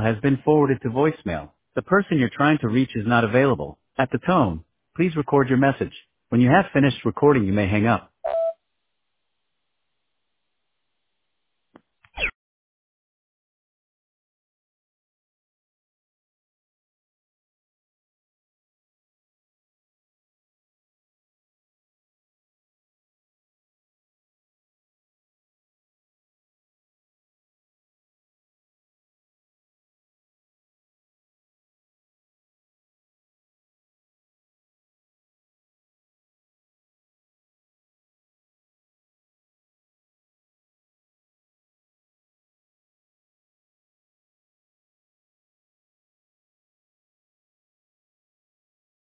has been forwarded to voicemail. The person you're trying to reach is not available. At the tone, please record your message. When you have finished recording, you may hang up.